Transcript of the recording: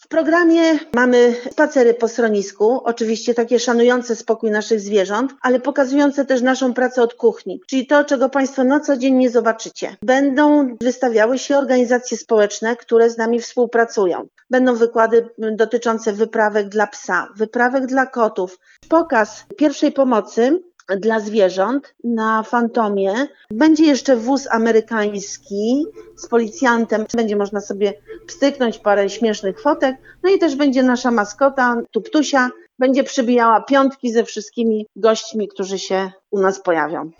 programie mamy spacery po schronisku, oczywiście takie szanujące spokój naszych zwierząt, ale pokazujące też naszą pracę od kuchni, czyli to, czego Państwo na co dzień nie zobaczycie. Będą wystawiały się organizacje społeczne, które z nami współpracują. Będą wykłady dotyczące wyprawek dla psa, wyprawek dla kotów, pokaz pierwszej pomocy dla zwierząt na Fantomie. Będzie jeszcze wóz amerykański z policjantem. Będzie można sobie pstryknąć parę śmiesznych fotek. No i też będzie nasza maskota, Tuptusia. Będzie przybijała piątki ze wszystkimi gośćmi, którzy się u nas pojawią.